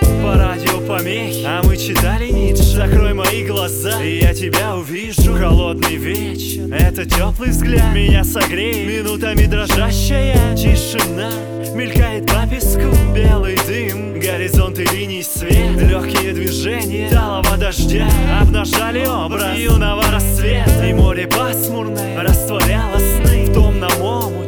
по радио помехи, а мы читали Ницше. Закрой мои глаза, и я тебя увижу. Холодный вечер, это теплый взгляд меня согреет. Минутами дрожащая тишина мелькает по песку. Белый дым, горизонты линий свет, легкие движения талого дождя обнажали образ юного рассвета. И море пасмурное растворяло сны в томном омуте